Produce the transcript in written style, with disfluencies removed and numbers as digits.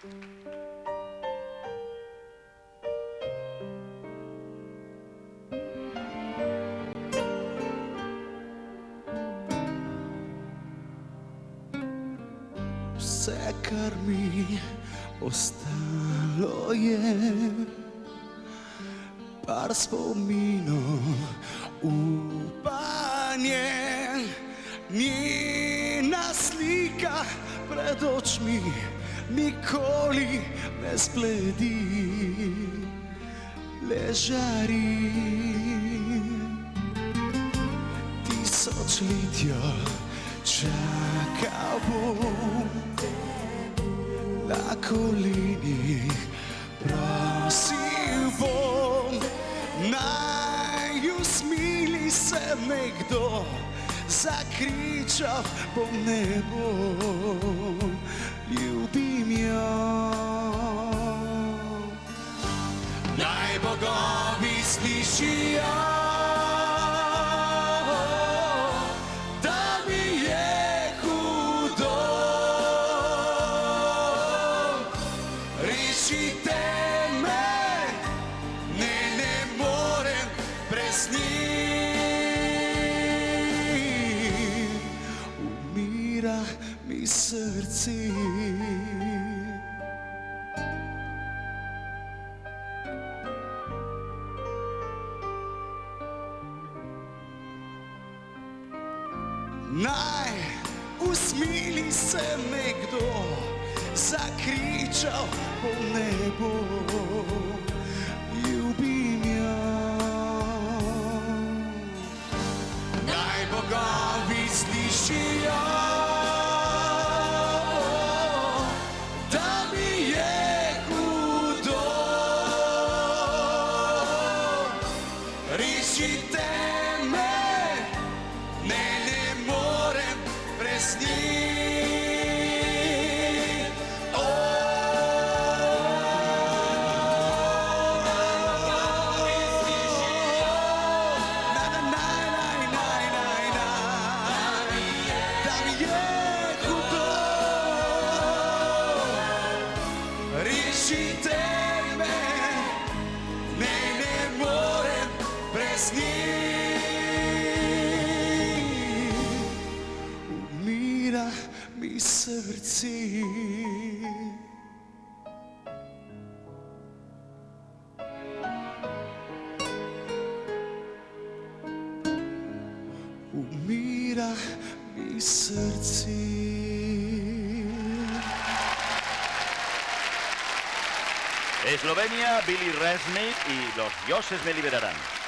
Sve kar mi ostalo je par spominov upanje, njena slika pred očmi nikoli ne zbledi, le žari. Tisočletja čakal bom, na kolenih prosil bom, naj usmili se nekdo, zakričal bom nebo, ljubim jo. Naj bogovi slišijo, rešite me, ne morem brez njih, umira mi srce. Naj usmili se nekdo, zakričal bom nebo, ljubim jo. Naj bogovi slišijo, da mi je hudo, rešite me, ne morem brez njih. Rešite me, ne morem brez njih, umira mi srce. Umira mi srce. Eslovenia, Billy Ray Smith y Los dioses me liberarán.